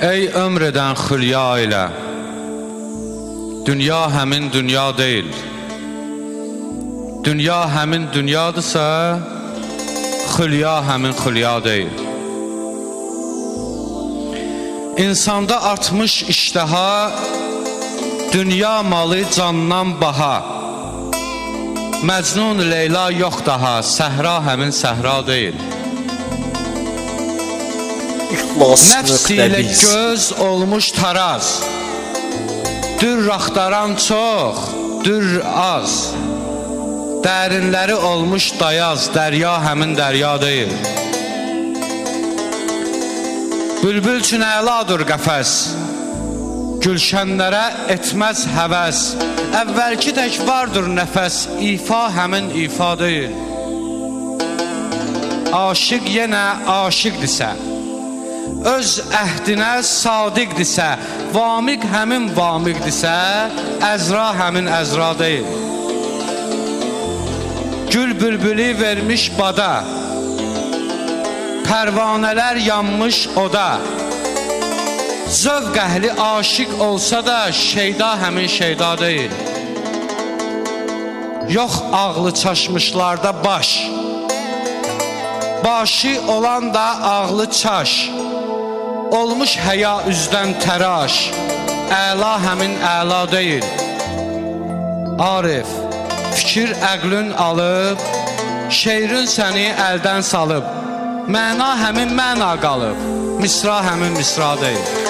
Ey ömr edən xülya ilə, dünya həmin dünya deyil. Dünya həmin dünyadırsa, xülya həmin xülya deyil. İnsanda artmış iştaha, dünya malı candan baha. Məcnun Leyla yox daha, səhra həmin səhra deyil. Nəfs ilə göz olmuş taraz, dür axtaran çox, dür az. Dərinləri olmuş dayaz, dərya həmin dərya deyil. Bülbül üçün əladır qəfəs, gülşənlərə etməz həvəs. Əvvəlki tək vardır nəfəs, ifa həmin ifa deyil. Aşıq yenə aşıqdirsə, öz əhdinə sadiqdirsə, vamiq həmin vamiqdirsə, əzra həmin əzra deyil. Gül bülbülü vermiş bada, pərvanələr yanmış oda. Zövq əhli aşiq olsa da, şeyda həmin şeyda deyil. Yox ağlı çaşmışlarda baş, başı olan da ağlı çaş. Olmuş həya üzdən təraş, əla həmin əla deyil. Arif, fikir əqlün alıb, şeirin səni əldən salıb. Məna həmin məna qalıb, misra həmin misra deyil.